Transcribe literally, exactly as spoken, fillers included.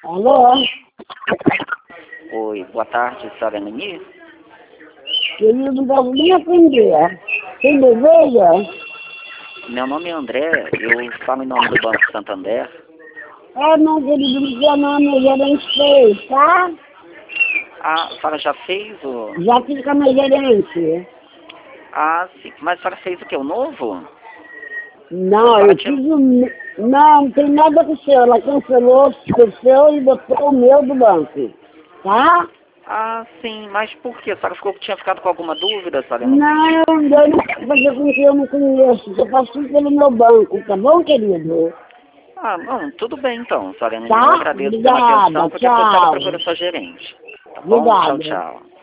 Alô? Oi, boa tarde, senhora Nani. Querido, não nem atender. Quem deseja? Meu nome é André, eu falo em nome do Banco Santander. É, não, querido, não seu nome, o gerente fez, tá? Ah, a senhora já fez o... Já fiz com a minha gerente. Ah, sim, mas a senhora fez o que, o novo? Não, A senhora eu tinha... fiz o... me- Não, não tem nada com o seu. Ela cancelou o seu e botou o meu do banco. Tá? Ah, sim, mas por quê? A senhora ficou, tinha ficado com alguma dúvida, senhora Nani? Não, eu não vou fazer com que eu não conheço. Eu faço tudo pelo meu banco, tá bom, querido? Ah, não, tudo bem então, senhora Nani. Eu Tá? agradeço pela Obrigada, atenção, qualquer coisa a senhora tchau. procura sua gerente. Tá bom? Tchau, Obrigada. tchau.